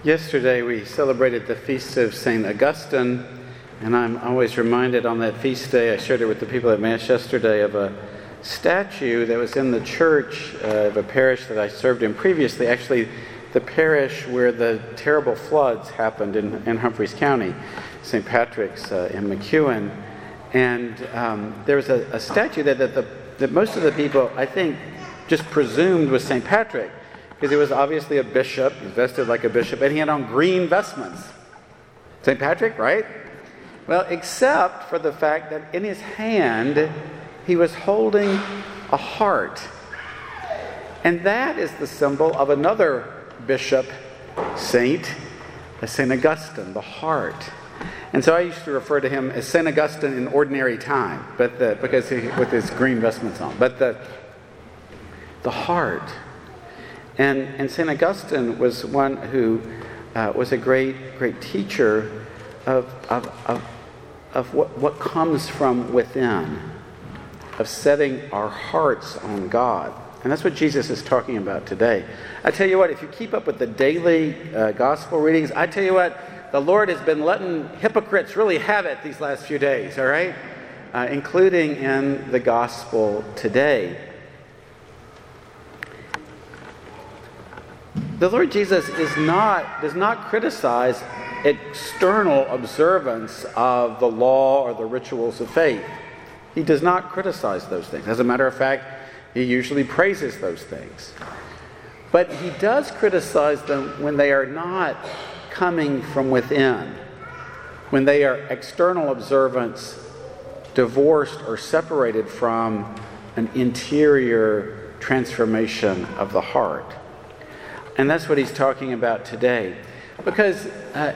Yesterday we celebrated the feast of St. Augustine, and I'm always reminded on that feast day, I shared it with the people at Mass yesterday, of a statue that was in the church of a parish that I served in previously, actually the parish where the terrible floods happened in Humphreys County, St. Patrick's in McEwen. And there was a statue that most of the people, I think, just presumed was St. Patrick, because he was obviously a bishop, he was vested like a bishop, and he had on green vestments. St. Patrick, right? Well, except for the fact that in his hand, he was holding a heart. And that is the symbol of another bishop, St. Augustine, the heart. And so I used to refer to him as St. Augustine in ordinary time, because with his green vestments on. But the heart. And St. Augustine was one who was a great teacher of what comes from within, of setting our hearts on God. And that's what Jesus is talking about today. I tell you what, if you keep up with the daily gospel readings, I tell you what, the Lord has been letting hypocrites really have it these last few days, all right? Including in the gospel today. The Lord Jesus does not criticize external observance of the law or the rituals of faith. He does not criticize those things. As a matter of fact, he usually praises those things. But he does criticize them when they are not coming from within, when they are external observance divorced or separated from an interior transformation of the heart. And that's what he's talking about today. Because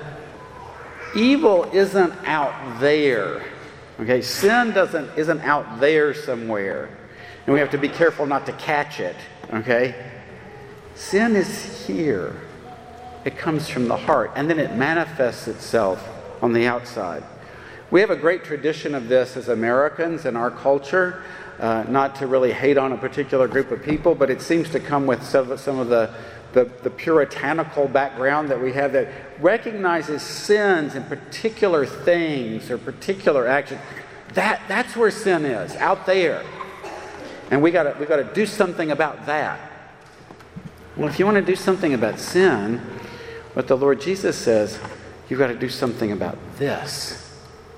evil isn't out there. Okay, sin isn't out there somewhere. And we have to be careful not to catch it. Okay? Sin is here. It comes from the heart. And then it manifests itself on the outside. We have a great tradition of this as Americans in our culture. Not to really hate on a particular group of people, but it seems to come with some of the puritanical background that we have that recognizes sins and particular things or particular actions. That's where sin is, out there. And we got to do something about that. Well, if you want to do something about sin, what the Lord Jesus says, you've got to do something about this.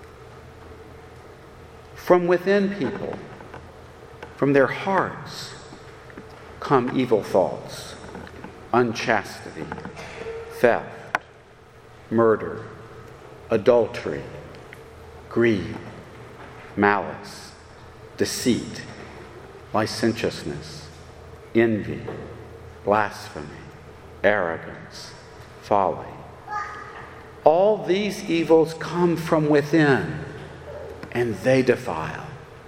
From within people, from their hearts, come evil thoughts, unchastity, theft, murder, adultery, greed, malice, deceit, licentiousness, envy, blasphemy, arrogance, folly. All these evils come from within, and they defile.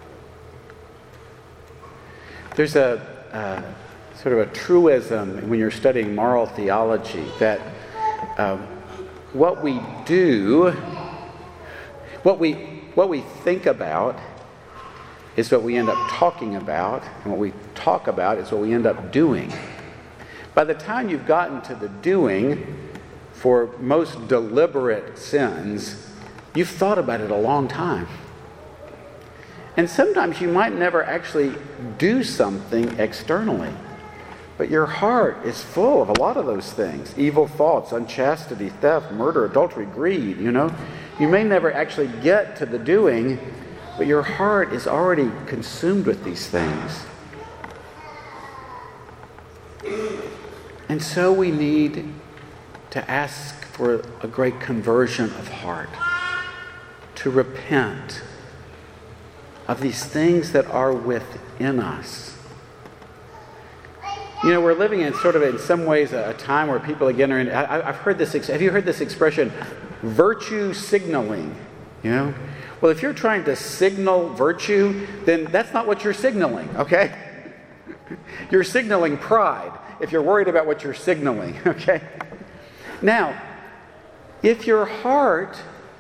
There's a sort of a truism when you're studying moral theology that what we do, what we think about is what we end up talking about, and what we talk about is what we end up doing. By the time you've gotten to the doing, for most deliberate sins, you've thought about it a long time. And sometimes you might never actually do something externally. But your heart is full of a lot of those things. Evil thoughts, unchastity, theft, murder, adultery, greed, You may never actually get to the doing, but your heart is already consumed with these things. And so we need to ask for a great conversion of heart, to repent of these things that are within us. We're living in in some ways, a time where people again are in, I've heard this, have you heard this expression, virtue signaling? Well, if you're trying to signal virtue, then that's not what you're signaling, okay? You're signaling pride if you're worried about what you're signaling, okay? Now, if your heart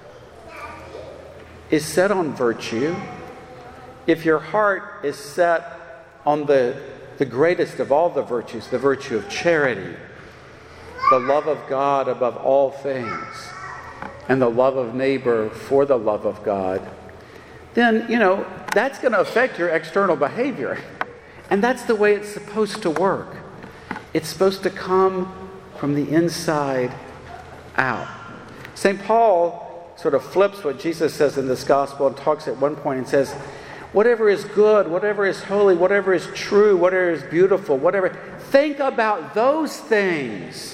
is set on virtue, if your heart is set on the greatest of all the virtues, the virtue of charity, the love of God above all things, and the love of neighbor for the love of God, then, that's going to affect your external behavior. And that's the way it's supposed to work. It's supposed to come from the inside out. St. Paul sort of flips what Jesus says in this gospel and talks at one point and says, whatever is good, whatever is holy, whatever is true, whatever is beautiful, think about those things.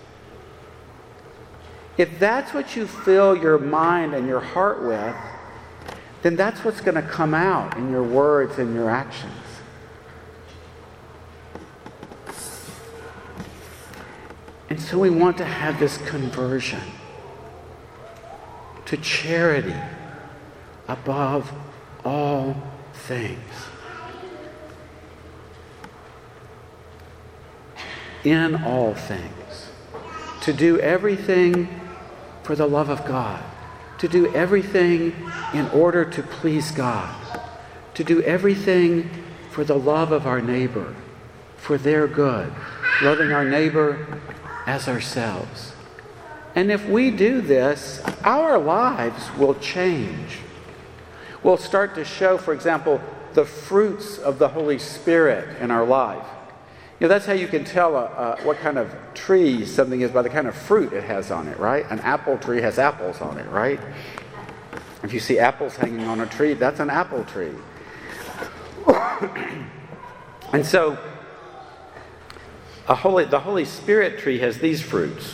If that's what you fill your mind and your heart with, then that's what's going to come out in your words and your actions. And so we want to have this conversion to charity above all things. In all things. To do everything for the love of God. To do everything in order to please God. To do everything for the love of our neighbor, for their good. Loving our neighbor as ourselves. And if we do this, our lives will change. We'll start to show, for example, the fruits of the Holy Spirit in our life. That's how you can tell what kind of tree something is by the kind of fruit it has on it, right? An apple tree has apples on it, right? If you see apples hanging on a tree, that's an apple tree. And so, the Holy Spirit tree has these fruits.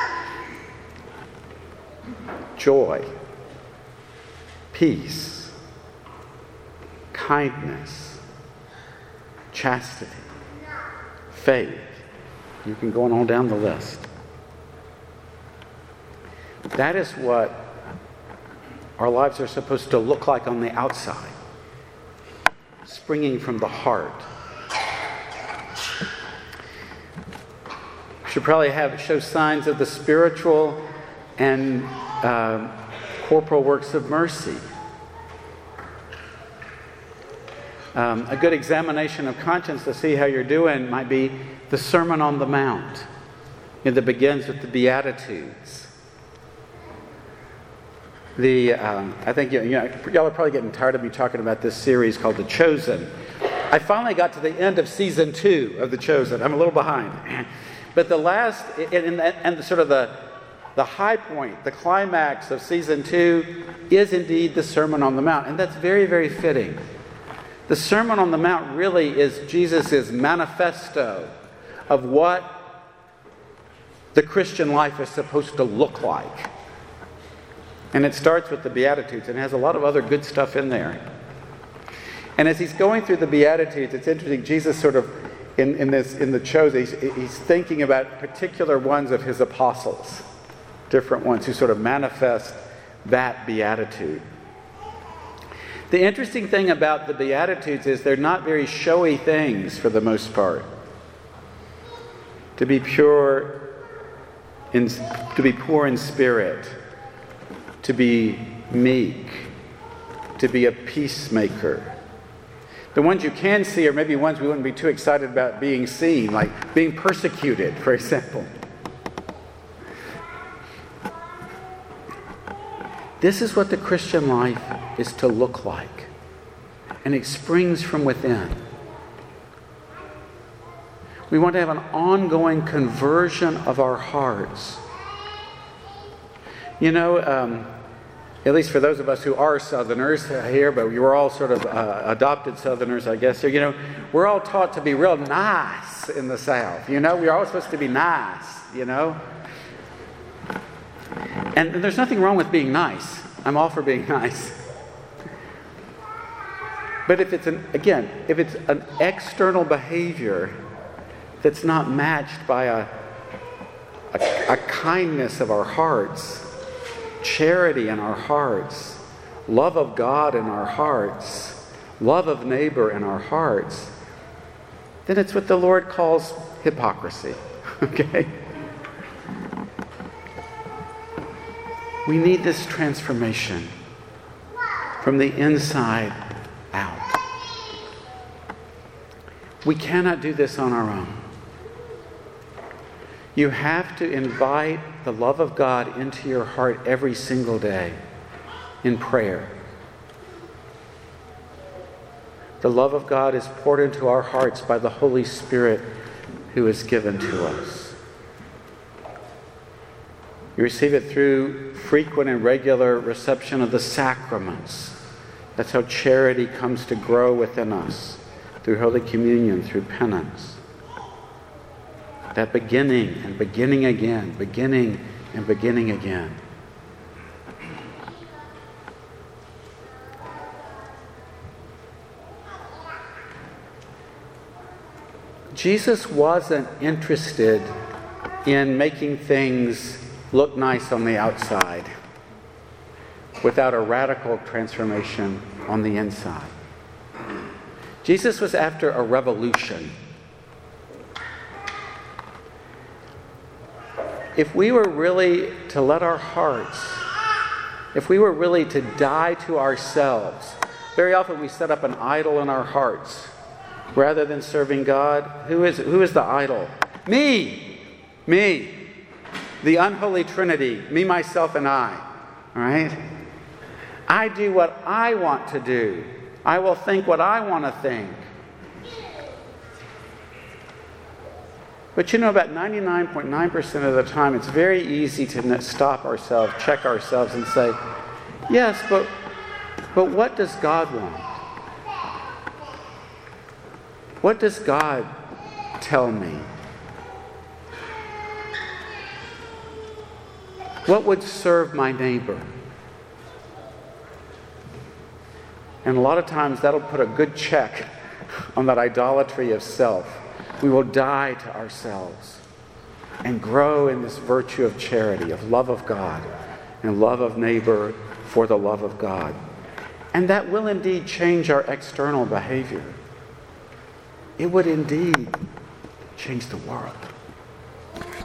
Joy, peace, kindness, chastity, faith. You can go on down the list. That is what our lives are supposed to look like on the outside, springing from the heart. Should probably show signs of the spiritual and corporal works of mercy. A good examination of conscience to see how you're doing might be the Sermon on the Mount, that begins with the Beatitudes. I think y'all are probably getting tired of me talking about this series called The Chosen. I finally got to the end of season 2 of The Chosen. I'm a little behind. But the last, and sort of the high point, the climax of season 2 is indeed the Sermon on the Mount. And that's very, very fitting. The Sermon on the Mount really is Jesus' manifesto of what the Christian life is supposed to look like. And it starts with the Beatitudes and has a lot of other good stuff in there. And as he's going through the Beatitudes, it's interesting, Jesus sort of, in the Chosen, he's thinking about particular ones of his apostles, different ones who sort of manifest that beatitude. The interesting thing about the Beatitudes is they're not very showy things for the most part. To be poor in spirit, to be meek, to be a peacemaker. The ones you can see are maybe ones we wouldn't be too excited about being seen, like being persecuted, for example. This is what the Christian life is to look like. And it springs from within. We want to have an ongoing conversion of our hearts. At least for those of us who are Southerners here, but you're all sort of adopted Southerners, I guess. We're all taught to be real nice in the South. We're all supposed to be nice, And there's nothing wrong with being nice. I'm all for being nice. But if it's an external behavior that's not matched by a kindness of our hearts, charity in our hearts, love of God in our hearts, love of neighbor in our hearts, then it's what the Lord calls hypocrisy. Okay? We need this transformation from the inside out. We cannot do this on our own. You have to invite the love of God into your heart every single day in prayer. The love of God is poured into our hearts by the Holy Spirit who is given to us. You receive it through frequent and regular reception of the sacraments. That's how charity comes to grow within us, through Holy Communion, through penance. That beginning and beginning again, beginning and beginning again. Jesus wasn't interested in making things look nice on the outside without a radical transformation on the inside. Jesus was after a revolution. If we were really to let our hearts, if we were really to die to ourselves, very often we set up an idol in our hearts. Rather than serving God, who is the idol? Me! The unholy Trinity, me, myself, and I. All right? I do what I want to do. I will think what I want to think. But about 99.9% of the time, it's very easy to stop ourselves, check ourselves, and say, yes, but what does God want? What does God tell me? What would serve my neighbor? And a lot of times that'll put a good check on that idolatry of self. We will die to ourselves and grow in this virtue of charity, of love of God, and love of neighbor for the love of God. And that will indeed change our external behavior. It would indeed change the world.